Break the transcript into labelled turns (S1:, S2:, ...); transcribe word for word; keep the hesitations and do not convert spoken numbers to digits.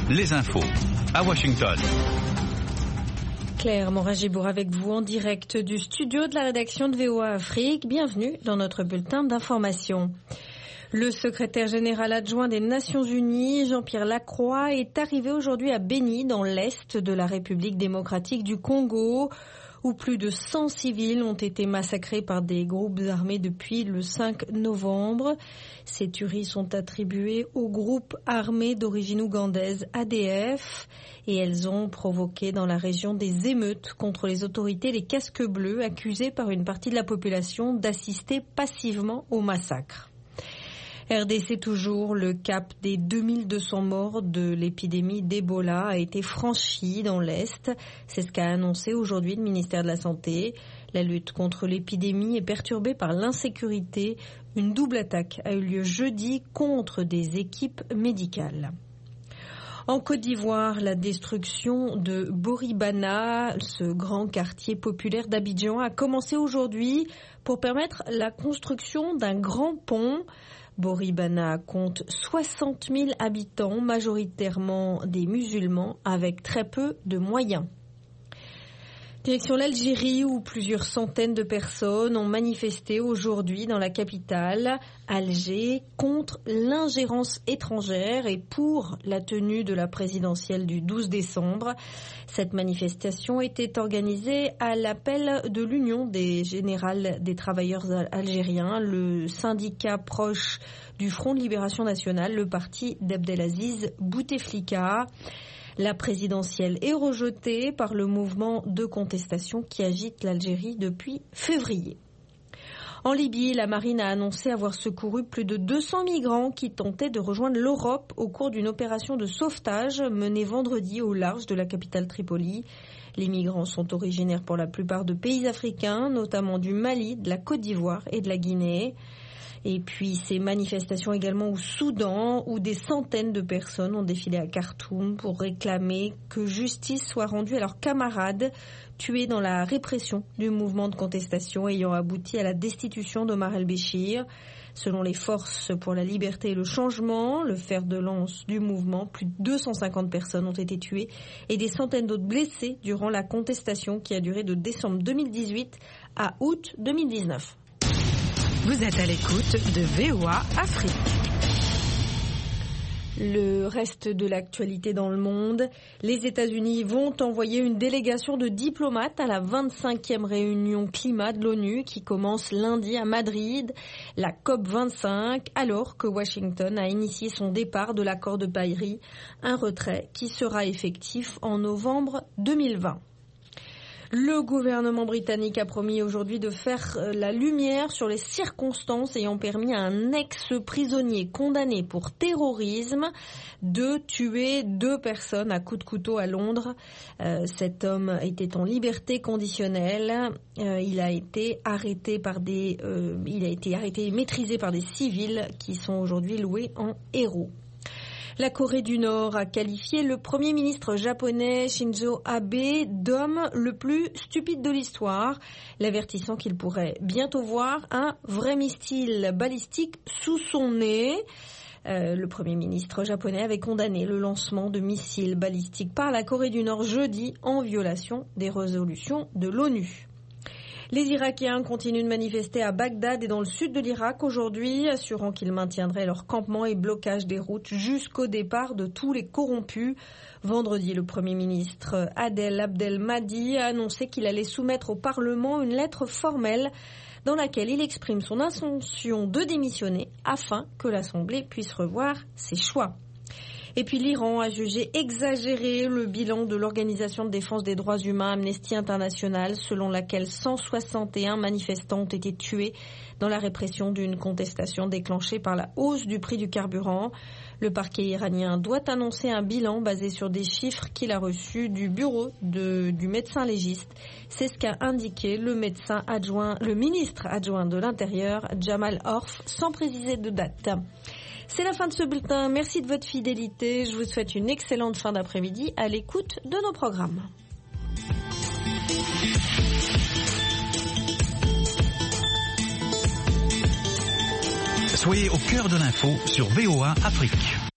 S1: les infos à Washington.
S2: Claire Morin-Gibour avec vous en direct du studio de la rédaction de V O A Afrique. Bienvenue dans notre bulletin d'information. Le secrétaire général adjoint des Nations Unies, Jean-Pierre Lacroix, est arrivé aujourd'hui à Beni, dans l'est de la République démocratique du Congo, où plus de cent civils ont été massacrés par des groupes armés depuis le cinq novembre. Ces tueries sont attribuées au groupe armé d'origine ougandaise A D F et elles ont provoqué dans la région des émeutes contre les autorités, les casques bleus, accusés par une partie de la population d'assister passivement au massacre. R D C toujours, le cap des deux mille deux cents morts de l'épidémie d'Ebola a été franchi dans l'Est. C'est ce qu'a annoncé aujourd'hui le ministère de la Santé. La lutte contre l'épidémie est perturbée par l'insécurité. Une double attaque a eu lieu jeudi contre des équipes médicales. En Côte d'Ivoire, la destruction de Boribana, ce grand quartier populaire d'Abidjan, a commencé aujourd'hui pour permettre la construction d'un grand pont. Boribana compte soixante mille habitants, majoritairement des musulmans, avec très peu de moyens. Direction l'Algérie, où plusieurs centaines de personnes ont manifesté aujourd'hui dans la capitale, Alger, contre l'ingérence étrangère et pour la tenue de la présidentielle du douze décembre. Cette manifestation était organisée à l'appel de l'Union des générales des travailleurs algériens, le syndicat proche du Front de Libération Nationale, le parti d'Abdelaziz Bouteflika. La présidentielle est rejetée par le mouvement de contestation qui agite l'Algérie depuis février. En Libye, la marine a annoncé avoir secouru plus de deux cents migrants qui tentaient de rejoindre l'Europe au cours d'une opération de sauvetage menée vendredi au large de la capitale Tripoli. Les migrants sont originaires pour la plupart de pays africains, notamment du Mali, de la Côte d'Ivoire et de la Guinée. Et puis ces manifestations également au Soudan, où des centaines de personnes ont défilé à Khartoum pour réclamer que justice soit rendue à leurs camarades tués dans la répression du mouvement de contestation ayant abouti à la destitution d'Omar el-Béchir. Selon les forces pour la liberté et le changement, le fer de lance du mouvement, plus de deux cent cinquante personnes ont été tuées et des centaines d'autres blessées durant la contestation qui a duré de décembre deux mille dix-huit à août deux mille dix-neuf.
S3: Vous êtes à l'écoute de V O A Afrique.
S2: Le reste de l'actualité dans le monde, les États-Unis vont envoyer une délégation de diplomates à la vingt-cinquième réunion climat de l'ONU qui commence lundi à Madrid, la COP vingt-cinq, alors que Washington a initié son départ de l'accord de Paris, un retrait qui sera effectif en novembre deux mille vingt. Le gouvernement britannique a promis aujourd'hui de faire la lumière sur les circonstances ayant permis à un ex-prisonnier condamné pour terrorisme de tuer deux personnes à coups de couteau à Londres. Euh, cet homme était en liberté conditionnelle. Euh, il a été arrêté par des, euh, il a été arrêté et maîtrisé par des civils qui sont aujourd'hui loués en héros. La Corée du Nord a qualifié le Premier ministre japonais Shinzo Abe d'homme le plus stupide de l'histoire, l'avertissant qu'il pourrait bientôt voir un vrai missile balistique sous son nez. Euh, le Premier ministre japonais avait condamné le lancement de missiles balistiques par la Corée du Nord jeudi en violation des résolutions de l'ONU. Les Irakiens continuent de manifester à Bagdad et dans le sud de l'Irak aujourd'hui, assurant qu'ils maintiendraient leur campement et blocage des routes jusqu'au départ de tous les corrompus. Vendredi, le Premier ministre Adel Abdelmahdi a annoncé qu'il allait soumettre au Parlement une lettre formelle dans laquelle il exprime son intention de démissionner afin que l'Assemblée puisse revoir ses choix. Et puis l'Iran a jugé exagéré le bilan de l'Organisation de défense des droits humains Amnesty International, selon laquelle cent soixante et un manifestants ont été tués dans la répression d'une contestation déclenchée par la hausse du prix du carburant. Le parquet iranien doit annoncer un bilan basé sur des chiffres qu'il a reçus du bureau de, du médecin légiste. C'est ce qu'a indiqué le médecin adjoint, le ministre adjoint de l'Intérieur, Jamal Orf, sans préciser de date. C'est la fin de ce bulletin. Merci de votre fidélité. Je vous souhaite une excellente fin d'après-midi à l'écoute de nos programmes.
S1: Soyez au cœur de l'info sur V O A Afrique.